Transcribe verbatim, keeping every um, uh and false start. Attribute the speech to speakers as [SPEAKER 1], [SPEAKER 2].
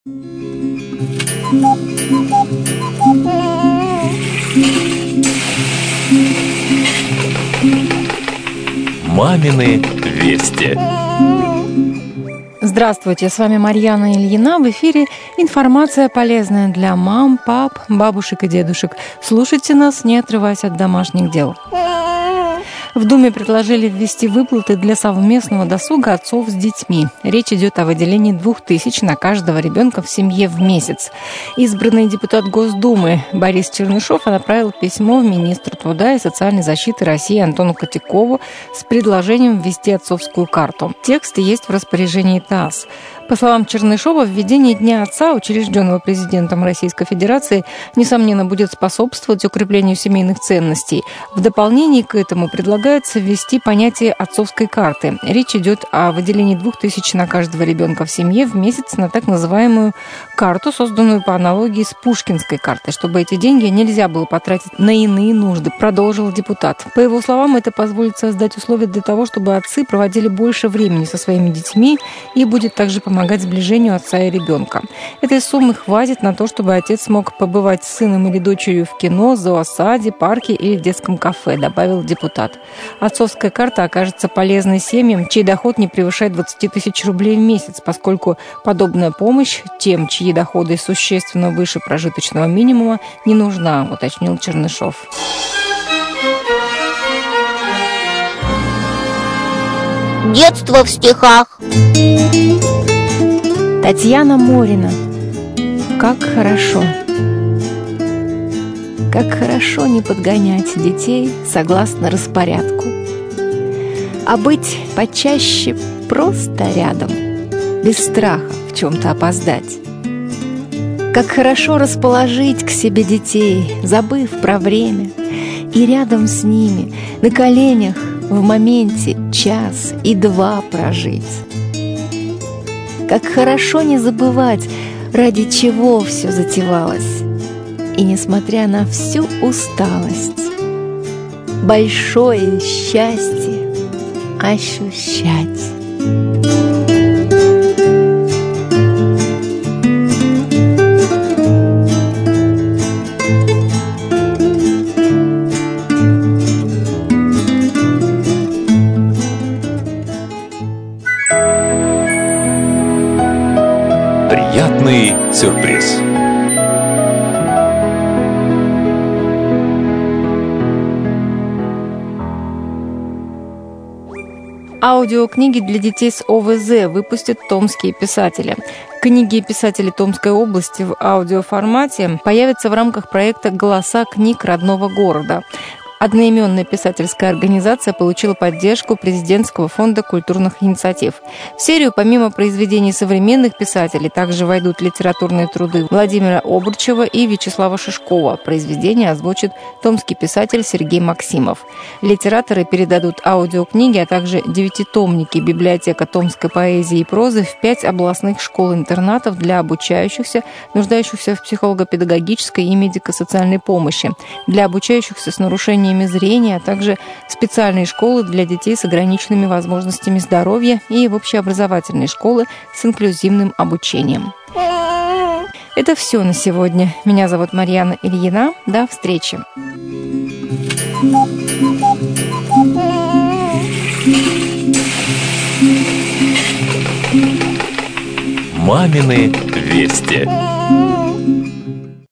[SPEAKER 1] Мамины вести.
[SPEAKER 2] Здравствуйте, с вами Марьяна Ильина. В эфире информация полезная для мам, пап, бабушек и дедушек. Слушайте нас, не отрываясь от домашних дел. В Думе предложили ввести выплаты для совместного досуга отцов с детьми. Речь идет о выделении двух тысяч на каждого ребенка в семье в месяц. Избранный депутат Госдумы Борис Чернышов направил письмо министру труда и социальной защиты России Антону Котякову с предложением ввести отцовскую карту. Текст есть в распоряжении ТАСС. По словам Чернышова, введение Дня отца, учрежденного президентом Российской Федерации, несомненно, будет способствовать укреплению семейных ценностей. В дополнение к этому предлагается ввести понятие отцовской карты. Речь идет о выделении двух тысяч на каждого ребенка в семье в месяц на так называемую карту, созданную по аналогии с пушкинской картой, чтобы эти деньги нельзя было потратить на иные нужды, продолжил депутат. По его словам, это позволит создать условия для того, чтобы отцы проводили больше времени со своими детьми и будет также помогать помогать сближению отца и ребенка. Этой суммы хватит на то, чтобы отец мог побывать с сыном или дочерью в кино, зоосаде, парке или в детском кафе, добавил депутат. Отцовская карта окажется полезной семьям, чей доход не превышает двадцать тысяч рублей в месяц, поскольку подобная помощь тем, чьи доходы существенно выше прожиточного минимума, не нужна, уточнил Чернышов.
[SPEAKER 3] Детство в стихах.
[SPEAKER 2] Татьяна Морина. Как хорошо. Как хорошо не подгонять детей согласно распорядку, а быть почаще просто рядом, без страха в чем-то опоздать. Как хорошо расположить к себе детей, забыв про время, и рядом с ними, на коленях, в моменте час и два прожить. Как хорошо не забывать, ради чего все затевалось, и, несмотря на всю усталость, большое счастье ощущать.
[SPEAKER 1] Приятный сюрприз.
[SPEAKER 2] Аудиокниги для детей с О В З выпустят томские писатели. Книги писателей Томской области в аудиоформате появятся в рамках проекта «Голоса книг родного города». Одноименная писательская организация получила поддержку Президентского фонда культурных инициатив. В серию, помимо произведений современных писателей, также войдут литературные труды Владимира Обручева и Вячеслава Шишкова. Произведение озвучит томский писатель Сергей Максимов. Литераторы передадут аудиокниги, а также девятитомники «Библиотека томской поэзии и прозы» в пять областных школ-интернатов для обучающихся, нуждающихся в психолого-педагогической и медико-социальной помощи, для обучающихся с нарушениями зрения, а также специальные школы для детей с ограниченными возможностями здоровья и в общеобразовательные школы с инклюзивным обучением. Это все на сегодня. Меня зовут Марьяна Ильина. До встречи.
[SPEAKER 1] Мамины вести.